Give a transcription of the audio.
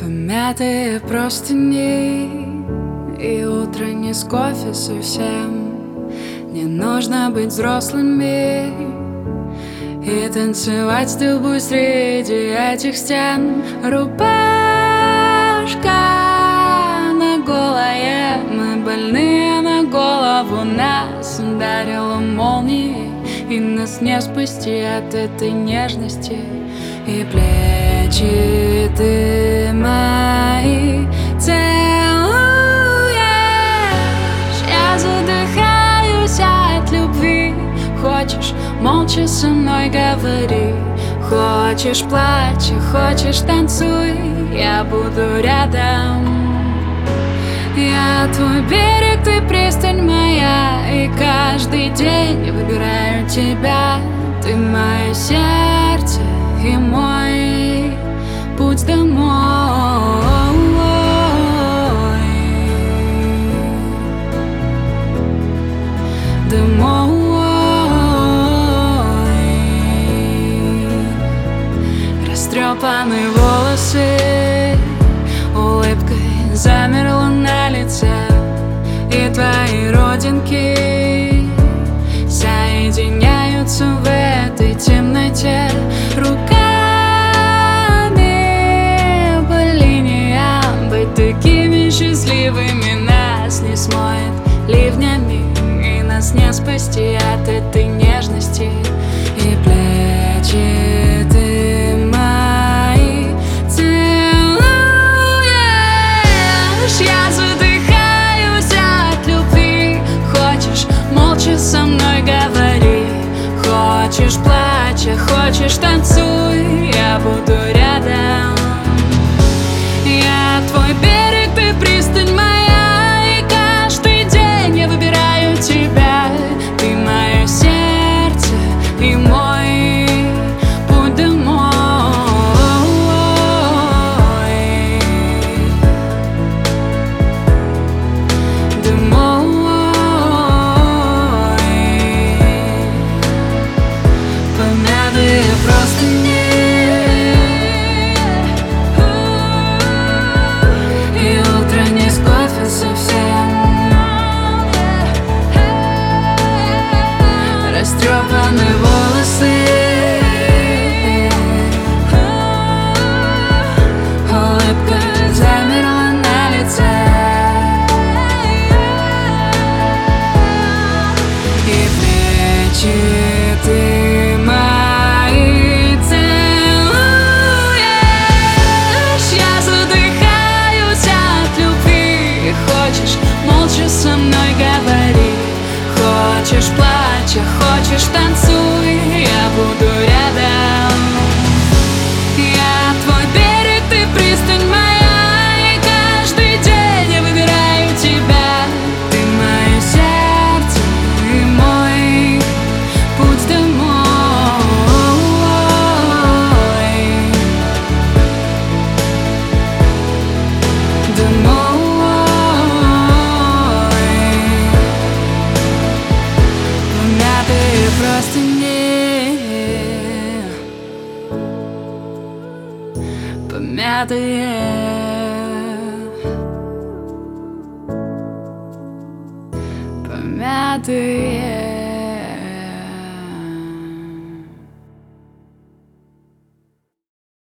Помятые простыни и утро не с кофе совсем. Не нужно быть взрослыми и танцевать с тобой среди этих стен. Рубашка на голое, мы больные на голову. Нас ударила молнией, и нас не спасти от этой нежности. И плечи ты мои целуешь. Я задыхаюсь от любви. Хочешь, молча со мной говори. Хочешь, плачь, хочешь, танцуй. Я буду рядом. Я твой берег, ты пристань моя. И каждый день выбираю тебя. Ты мое сердце и мой путь домой. Домой. Растрепанные волосы улыбкой замерла на лице. И твои родинки соединяются в этой темноте. Руками по линиям быть такими счастливыми. Нас не смоет ливнями, и нас не спасти от этой нежности. И плечи ты мои целуешь. Я задыхаюсь от любви. Хочешь, молча со мной говори. Хочешь, плачь, хочешь, танцуй. Я буду рядом. Я твой берег, ты пристань моя. И каждый день я выбираю тебя. Ты мое сердце и мой путь домой. Домой. Помятые простыни и утро не с кофе совсем. Растрепанные волосы, улыбка замерла на лице. И плечи ты мои целуешь. Я задыхаюсь от любви. Хочешь, молча со мной говори. Хочешь, плачь, хочешь, танцуй. Я буду рядом. Я твой берег, ты пристань моя. И каждый день я выбираю тебя. Ты мое сердце и мой путь домой. Домой. Помятые простыни, помятые, помятые.